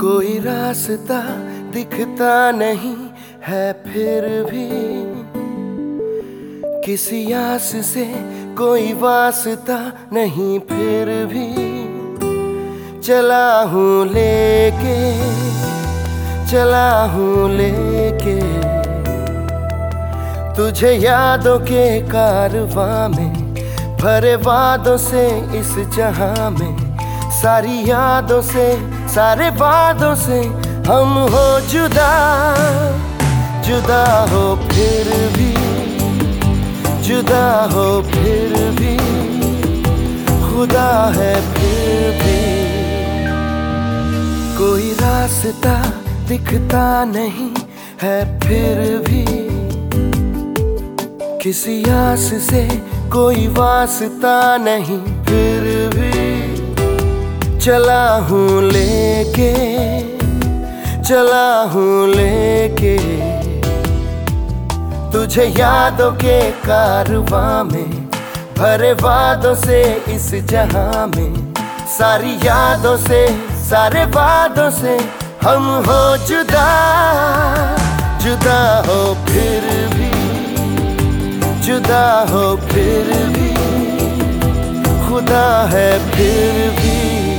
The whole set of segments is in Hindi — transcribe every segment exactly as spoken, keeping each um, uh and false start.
कोई रास्ता दिखता नहीं है फिर भी, किसी आस से कोई वास्ता नहीं फिर भी। चला हूँ लेके, चला हूँ लेके तुझे यादों के कारवां में, भरे वादों से इस जहां में। सारी यादों से, सारे वादों से हम हो जुदा, जुदा हो फिर भी, जुदा हो फिर भी, खुदा है फिर भी। कोई रास्ता दिखता नहीं है फिर भी, किसी आस से कोई वास्ता नहीं फिर भी। चला हूँ लेके, चला हूँ लेके तुझे यादों के कारवां में, भरे वादों से इस जहां में। सारी यादों से, सारे वादों से हम हो जुदा, जुदा हो फिर भी, जुदा हो फिर भी, खुदा है फिर भी।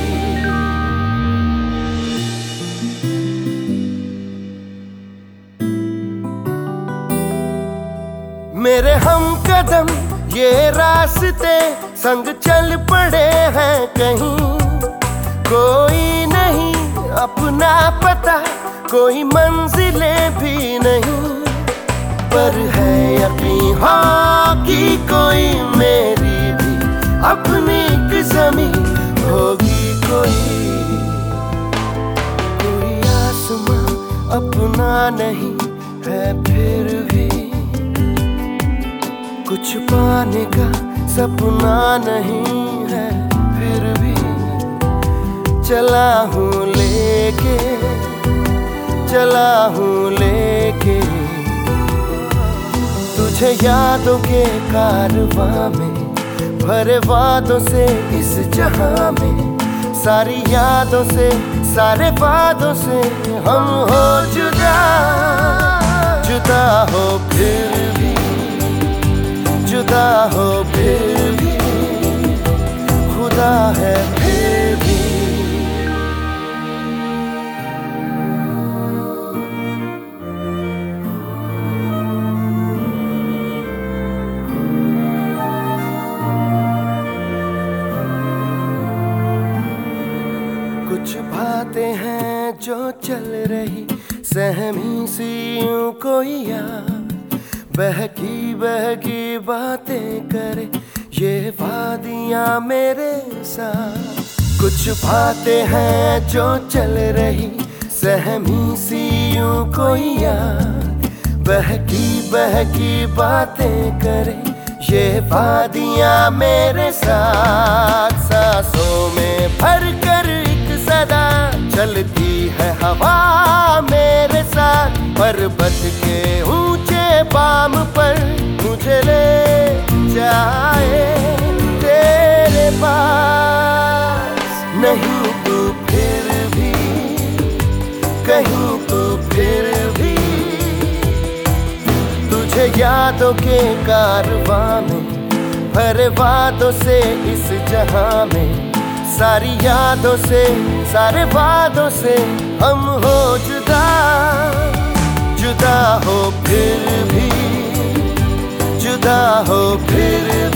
मेरे हम कदम ये रास्ते संग चल पड़े हैं कहीं, कोई नहीं अपना पता, कोई मंजिलें भी नहीं। पर है यकीन हाँ कि कोई मेरी भी अपनी किस्मी होगी। कोई कोई आसमां अपना नहीं है फिर भी, कुछ पाने का सपना नहीं है फिर भी। चला हूँ लेके, चला हूँ लेके तुझे यादों के कारवां में, भरे वादों से इस जहां में। सारी यादों से, सारे वादों से हम हो जुदा, जुदा हो फिर भी, जुदा हो फिर भी, खुदा है फिर भी। कुछ बातें हैं जो चल रही सहमी सी यूं कोई याद, बहकी बहकी बातें करे ये वादियां मेरे साथ। कुछ बातें हैं जो चल रही सहमी सी यूं कोई याद, बहकी बहकी बातें करे ये वादियां मेरे साथ। सांसों में भर कर एक सदा चलती है हवा मेरे साथ, पर्वत के ऊंचे बाम पर मुझे ले जाए तेरे पास। नहीं तू फिर भी, कहीं तू फिर भी, तुझे यादों के कारवां में, भरे वादों से इस जहां में। सारी यादों से, सारे वादों से हम हो जुदा, जुदा हो फिर भी, जुदा हो फिर